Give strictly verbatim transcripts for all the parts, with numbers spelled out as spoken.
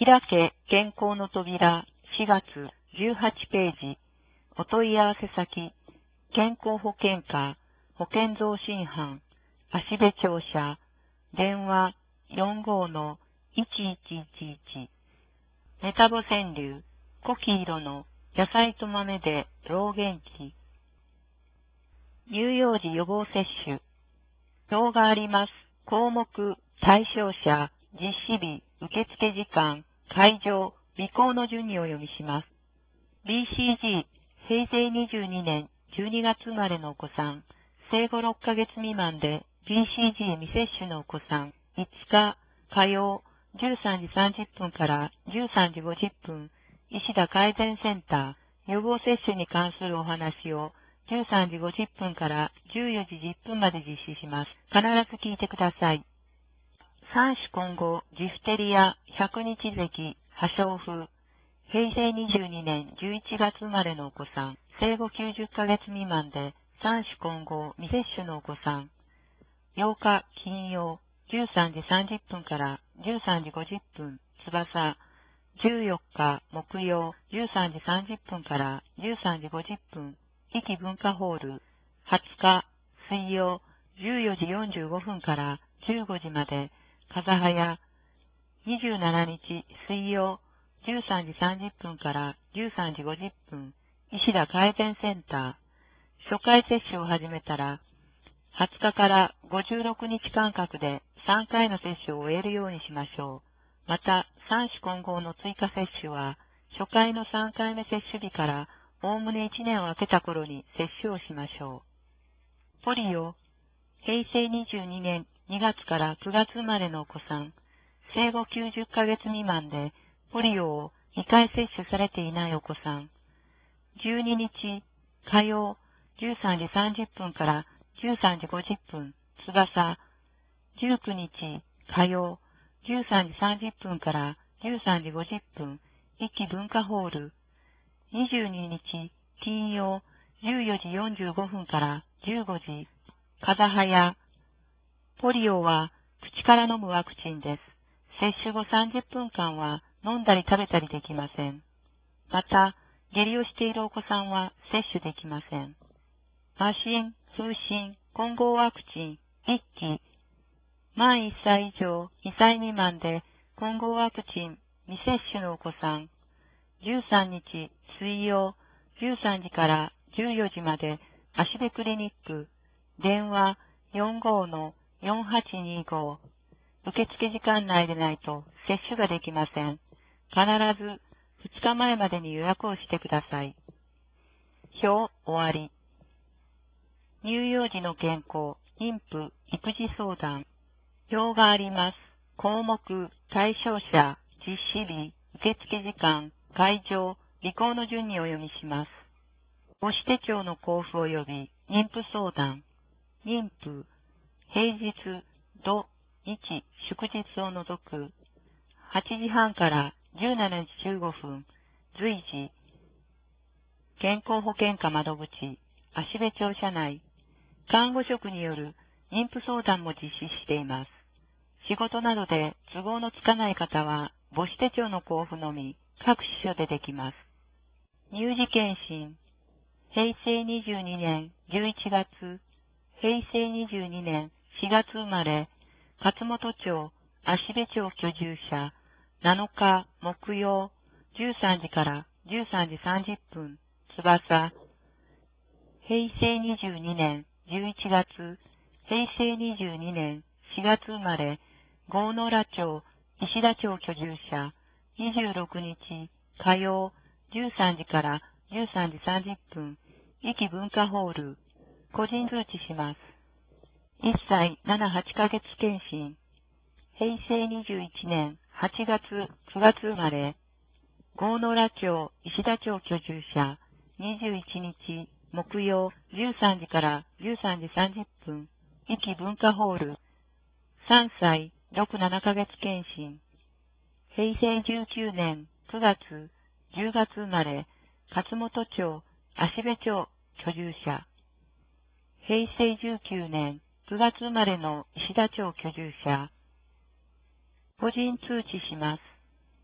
開け健康の扉しがつじゅうはちページ。お問い合わせ先、健康保険課、保険増進班、芦部庁舎、電話 よんごーのいちいちいちいち。メタボ川柳、濃き色の野菜と豆で老元気。乳幼児予防接種。表があります。項目、対象者、実施日、受付時間、会場、備考の順にお読みします。ビーシージー、へいせいにじゅうにねんじゅうにがつ生まれのお子さん、生後ろっかげつ未満で ビーシージー 未接種のお子さん、いつか火曜じゅうさんじさんじゅっぷんからじゅうさんじごじゅっぷん、医師田改善センター、予防接種に関するお話をじゅうさんじごじゅっぷんからじゅうよじじゅっぷんまで実施します。必ず聞いてください。三種混合、ジフテリア、百日咳、破傷風。へいせいにじゅうにねんじゅういちがつ生まれのお子さん、生後きゅうじゅっかげつ未満で三種混合未接種のお子さん。ようか金曜、じゅうさんじさんじゅっぷんからじゅうさんじごじゅっぷん、翼。じゅうよっか木曜、じゅうさんじさんじゅっぷんからじゅうさんじごじゅっぷん、壱岐文化ホール。はつか水曜、じゅうよじよんじゅうごふんからじゅうごじまで、風早。にじゅうしちにち水曜、じゅうさんじさんじゅっぷんからじゅうさんじごじゅっぷん、医師田改善センター。初回接種を始めたら、はつかからごじゅうろくにち間隔でさんかいの接種を終えるようにしましょう。また、三種混合の追加接種は、初回のさんかいめ接種日からおおむねいちねんを空けた頃に接種をしましょう。ポリオ、へいせいにじゅうにねんにがつからくがつ生まれのお子さん、生後きゅうじゅっかげつ未満でポリオをにかい接種されていないお子さん。じゅうににち火曜じゅうさんじさんじゅっぷんからじゅうさんじごじゅっぷん、翼。じゅうくにち火曜じゅうさんじさんじゅっぷんからじゅうさんじごじゅっぷん、壱岐文化ホール。にじゅうににち金曜じゅうよじよんじゅうごふんからじゅうごじ、風早。ポリオは口から飲むワクチンです。接種後さんじゅっぷんかんは飲んだり食べたりできません。また、下痢をしているお子さんは接種できません。麻疹、風疹、混合ワクチン、いっき。満いっさい以上にさい未満で混合ワクチン未接種のお子さん。じゅうさんにち水曜じゅうさんじからじゅうよじまで芦部クリニック。電話 よんごーのよんはちにーご。受付時間内でないと接種ができません。必ずふつかまえまでに予約をしてください。表終わり。乳幼児の健康、妊婦、育児相談。表があります。項目、対象者、実施日、受付時間、会場、備考の順にお読みします。母子手帳の交付及び妊婦相談。妊婦、平日、土、日、祝日を除く、はちじはんからじゅうしちじじゅうごふん、随時、健康保険課窓口、芦部庁舎内、看護職による妊婦相談も実施しています。仕事などで都合のつかない方は、母子手帳の交付のみ、各支所でできます。乳児検診、へいせいにじゅうにねんじゅういちがつ、へいせいにじゅうにねんしがつ生まれ、勝本町、芦部町居住者、なのか木曜、じゅうさんじからじゅうさんじさんじゅっぷん、翼。へいせいにじゅうにねんじゅういちがつ、へいせいにじゅうにねんしがつ生まれ、郷野浦町、石田町居住者、にじゅうろくにち火曜、じゅうさんじからじゅうさんじさんじゅっぷん、壱岐文化ホール。個人通知します。いっさいなな、はちかげつ検診。へいせいにじゅういちねんはちがつ、くがつ生まれ、郷野浦町、石田町居住者、にじゅういちにち木曜、じゅうさんじからじゅうさんじさんじゅっぷん、壱岐文化ホール。さんさいろく、ななかげつ検診。へいせいじゅうきゅうねんくがつ、じゅうがつ生まれ、勝本町、芦部町居住者。へいせいじゅうきゅうねんくがつ生まれの石田町居住者。個人通知します。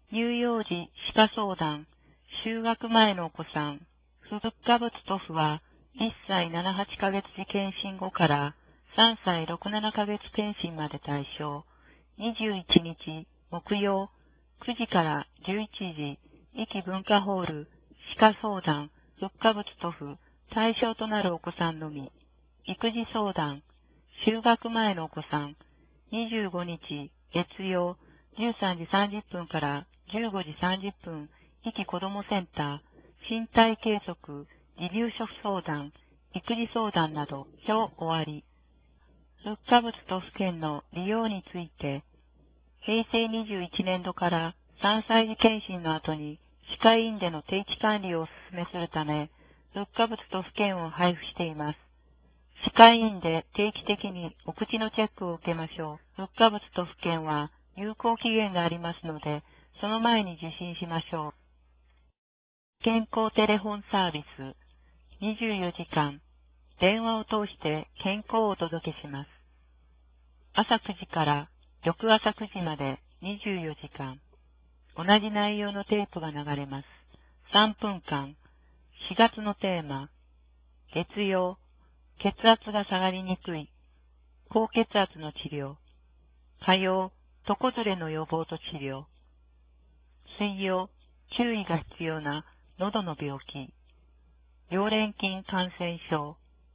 乳幼児歯科相談、就学前のお子さん、不物価物塗布はいっさいなな、はちかげつ時検診後からさんさいろく、ななかげつ検診まで対象。にじゅういちにち木曜くじからじゅういちじ、壱岐文化ホール、歯科相談、物価物塗布、対象となるお子さんのみ。育児相談、就学前のお子さん、にじゅうごにち月曜じゅうさんじさんじゅっぷんからじゅうごじさんじゅっぷん、壱岐子どもセンター、身体計測、離乳食相談、育児相談など、表終わり。物価物都府県の利用について、へいせいにじゅういちねんどからさんさい児検診の後に歯科医院での定期管理をお勧めするため、物価物都府県を配布しています。歯科医院で定期的にお口のチェックを受けましょう。物価物都府県は有効期限がありますので、その前に受診しましょう。健康テレフォンサービス、にじゅうよじかん、電話を通して健康をお届けします。朝くじから翌朝くじまでにじゅうよじかん、同じ内容のテープが流れます。さんぷんかん、しがつのテーマ、月曜、血圧が下がりにくい、高血圧の治療。火曜、床ずれの予防と治療。水曜、注意が必要な喉の病気。溶連菌感染症。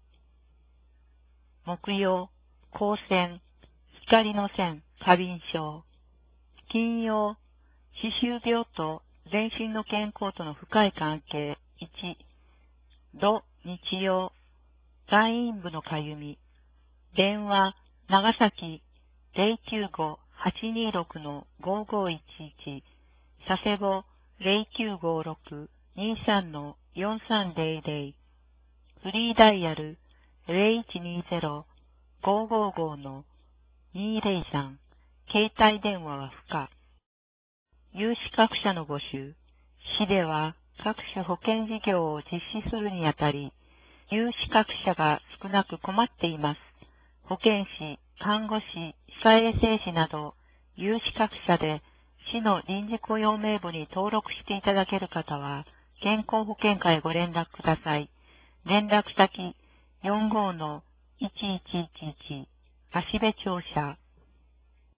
木曜、光線、光の線、過敏症。金曜、歯周病と全身の健康との深い関係。いち、土、日曜、外陰部のかゆみ。電話、長崎 ゼロきゅうご はちにろく ごごいちいち、佐世保 ゼロきゅうごろく にさん よんさんゼロゼロ、フリーダイヤル ゼロいちにゼロ ごごご にゼロさん、携帯電話は不可。有資格者の募集。市では各種保険事業を実施するにあたり、有資格者が少なく困っています。保健師、看護師、歯科衛生士など、有資格者で市の臨時雇用名簿に登録していただける方は、健康保険課へご連絡ください。連絡先、よんごーのいちいちいちいち、芦部庁舎